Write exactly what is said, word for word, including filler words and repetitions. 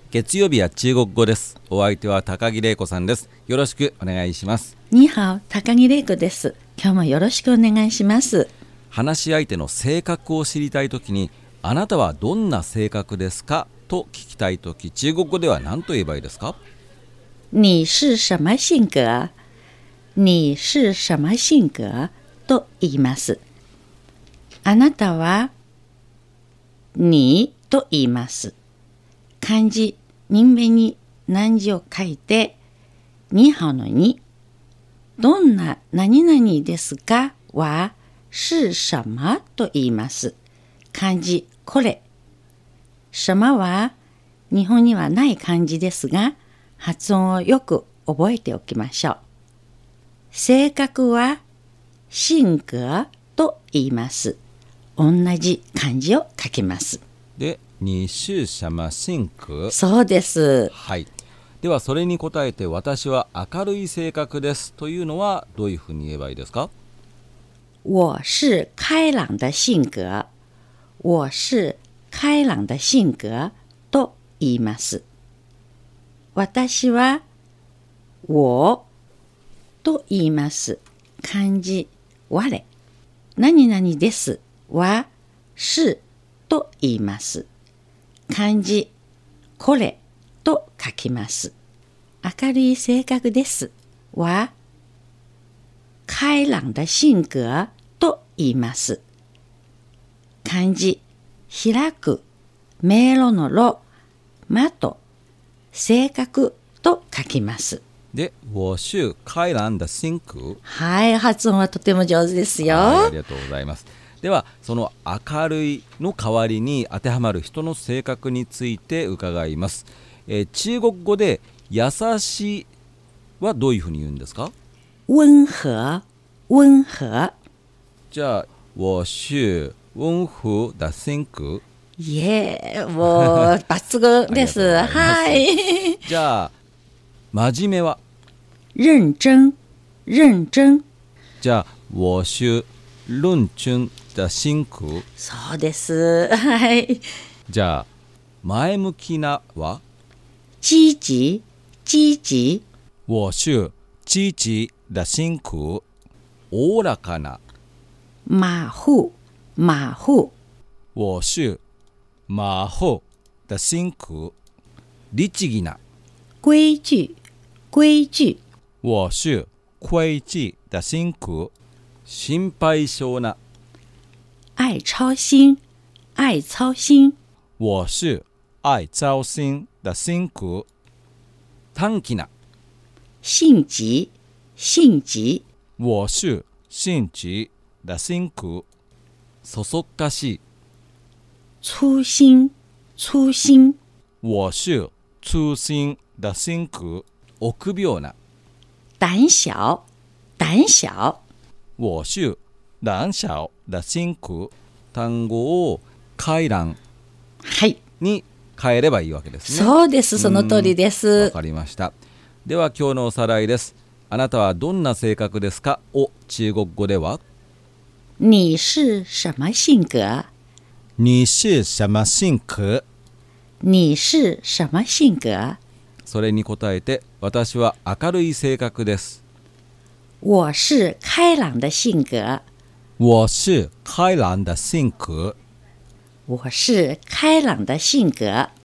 月曜日は中国語です。お相手は高木玲子さんです。よろしくお願いします。 にはお、高木玲子です。今日もよろしくお願いします。 話し相手の性格を知りたいときに、あなたはどんな性格ですかと聞きたいとき、中国語では何と言えばいいですか？ 你是什么性格？你是什么性格？と言います。あなたはにと言います。漢字、人名に何字を書いて、にはおのに。どんな何々ですかは、是什么と言います。漢字、これ。什么は、日本にはない漢字ですが、発音をよく覚えておきましょう。性格は、性格と言います。同じ漢字を書きます。 で、你是什么性格？ そうです。 はい。ではそれに答えて、私は明るい性格ですというのはどういうふうに言えばいいですか？ 我是開朗的性格。我是開朗的性格と言います。私は我と言います。漢字、我。何々ですは是と言います。漢字、これと書きます。明るい性格ですは開朗的性格と言います。漢字、開く、迷路の路、まと、性格と書きます。 で、我是開朗的性格。 はい、発音はとても上手ですよ。 はい、ありがとうございます。では、その明るいの代わりに当てはまる人の性格について伺います。えー、中国語で優しいはどういうふうに言うんですか？ 温和、温和。 じゃあ、我是温和的性格。 いえ、もう抜群です。はい。 じゃあ、真面目は？ 認真、認真。 じゃあ、我是認真的性格。 そうです。はい。 じゃあ、前向きなは？ 積極、積極。 我是積極的性格。おおらかな？ 馬虎、馬虎。 我是馬虎的性格。律儀な？ 規矩、規矩。 我是規矩的性格。心配性な？ 愛操心、愛操心。 我是愛操心的性格。短気な？ 性急、性急。 我是性急的性格。そそっかしい？ 粗心、粗心。 我是粗心的性格。臆病な？ 膽小、膽小。 我是胆小的性格。単語を開朗に変えればいいわけですね。 そうです、その通りです。 わかりました。では今日のおさらいです。あなたはどんな性格ですかを中国語では？ 你是什么性格？ 你是什么性格？ 你是什么性格？ それに答えて、私は明るい性格です。 我是開朗的性格。 我是開朗的性格。 我是開朗的性格。